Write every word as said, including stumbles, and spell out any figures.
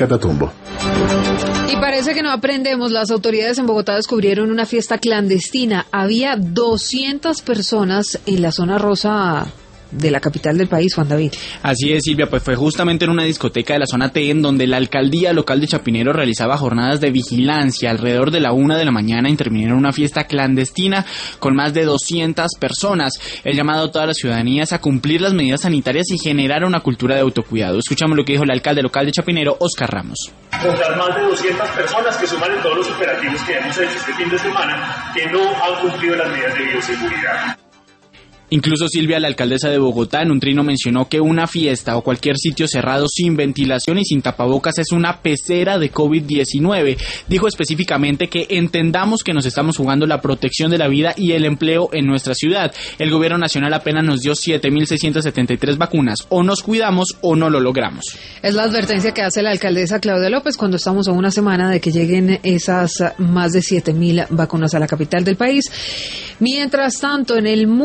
Catatumbo. Y parece que no aprendemos. Las autoridades en Bogotá descubrieron una fiesta clandestina. Había doscientas personas en la zona rosa de la capital del país, Juan David. Así es, Silvia, pues fue justamente en una discoteca de la zona T, en donde la alcaldía local de Chapinero realizaba jornadas de vigilancia. Alrededor de la una de la mañana intervinieron una fiesta clandestina con más de doscientas personas. El llamado a toda la ciudadanía es a cumplir las medidas sanitarias y generar una cultura de autocuidado. Escuchamos lo que dijo el alcalde local de Chapinero, Oscar Ramos. Contra más de doscientas personas que suman en todos los operativos que hemos hecho este fin de semana, que no han cumplido las medidas de bioseguridad. Incluso Silvia, la alcaldesa de Bogotá, en un trino mencionó que una fiesta o cualquier sitio cerrado sin ventilación y sin tapabocas es una pecera de COVID diecinueve. Dijo específicamente que entendamos que nos estamos jugando la protección de la vida y el empleo en nuestra ciudad. El gobierno nacional apenas nos dio siete mil seiscientas setenta y tres vacunas. O nos cuidamos o no lo logramos. Es la advertencia que hace la alcaldesa Claudia López cuando estamos a una semana de que lleguen esas más de siete mil vacunas a la capital del país. Mientras tanto, en el mundo